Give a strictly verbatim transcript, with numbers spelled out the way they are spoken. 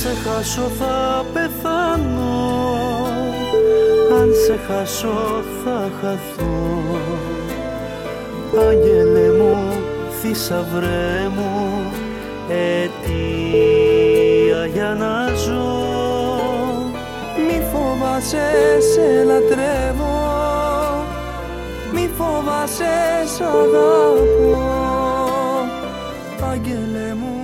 σε χάσω θα πεθάνω, αν σε χάσω θα χαθώ. Άγγελε μου, θησαυρέ μου, αιτία για να ζω. Μη φοβάσαι, σε λατρεύω, μη φοβάσαι, σ' αγαπώ. Άγγελε μου,